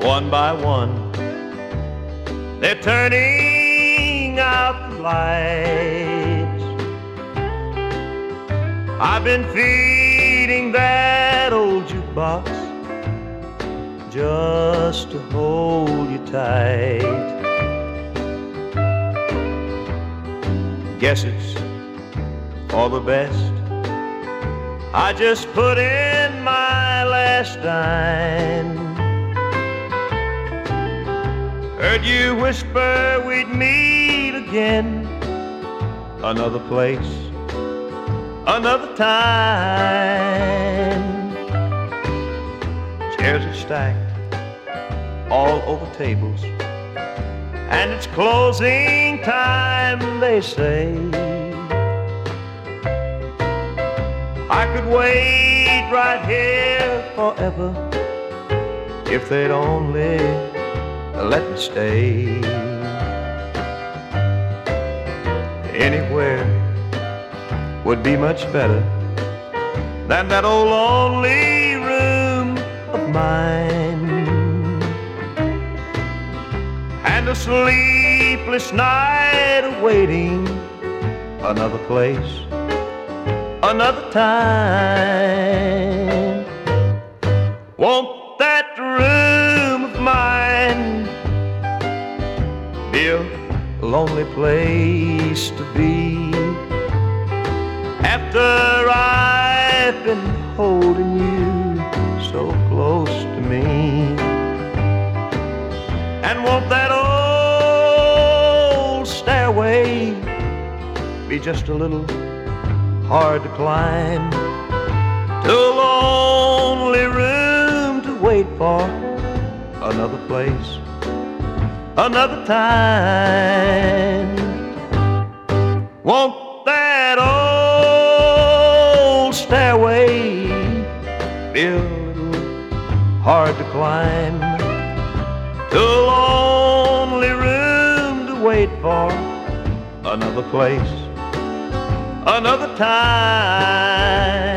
One by one, they're turning out the lights. I've been feeding that old jukebox just to hold you tight. Guess it's for the best. I just put in my last dime. Heard you whisper we'd meet again, another place, another time. Chairs are stacked all over tables, and it's closing time, they say. I could wait right here forever if they'd only let me stay. Anywhere would be much better than that old lonely room of mine, and a sleepless night awaiting, another place, another time. Won't that room of mine be a lonely place to be after I've been holding you so close to me? And won't that old stairway be just a little hard to climb, to a lonely room to wait for, another place, another time? Won't that old stairway be a little hard to climb, to a lonely room to wait for, another place, another time?